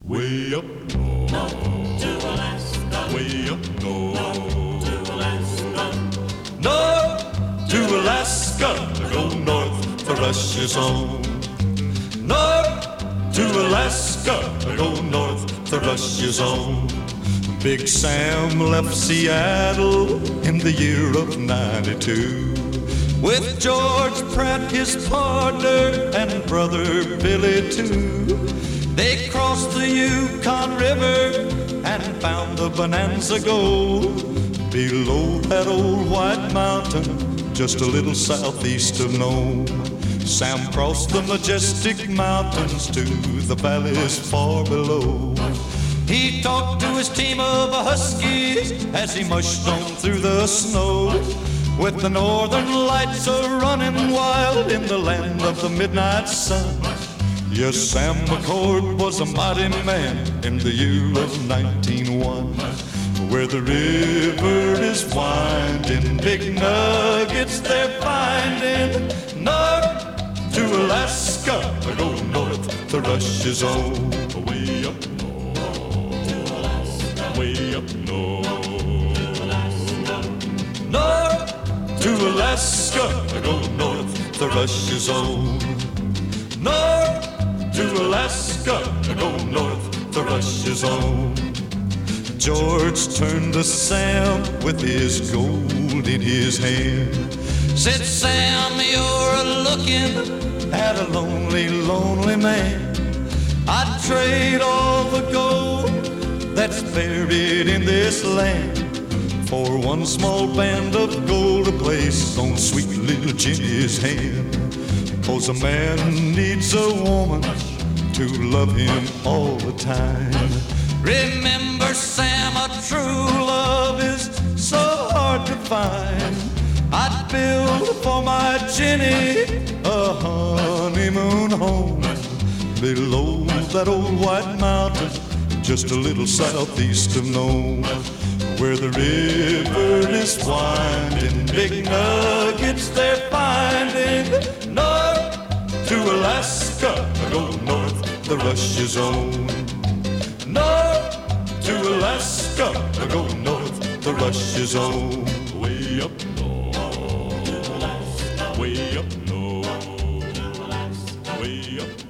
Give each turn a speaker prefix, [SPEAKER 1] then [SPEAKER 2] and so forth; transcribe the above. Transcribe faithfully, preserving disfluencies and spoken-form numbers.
[SPEAKER 1] Way up north,
[SPEAKER 2] north to Alaska,
[SPEAKER 1] way up north,
[SPEAKER 2] north to Alaska,
[SPEAKER 1] north to Alaska, go north, the rush is on. North to Alaska, go north, the rush is on. Big Sam left Seattle in the year of ninety-two with George Pratt, his partner, and brother Billy too. They crossed the Yukon River and found the Bonanza Gold below that old white mountain, just a little southeast of Nome. Sam crossed the majestic mountains to the valleys far below. He talked to his team of huskies as he mushed on through the snow, with the northern lights a-running wild in the land of the midnight sun. Yes, Sam McCord was a mighty man in the year of nineteen oh one, where the river is winding, big nuggets they're finding. North to Alaska, go north, the rush is on. Way up way up north, north to Alaska, go north, the rush is on. North to Alaska, go north, the rush is on. George turned to Sam with his gold in his hand, said, Sam, you're looking at a lonely, lonely man. I'd trade all the gold that's buried in this land for one small band of gold to place on sweet little Jenny's hand. 'Cause a man needs a woman to love him all the time. Remember, Sam, a true love is so hard to find. I'd build for my Jenny a honeymoon home below that old white mountain, just a little southeast of Nome, where the river is winding, big nuggets they're finding. North to Alaska, go north, the rush is on. North to Alaska, go north, the rush is on. Way up north, way up north, way up north.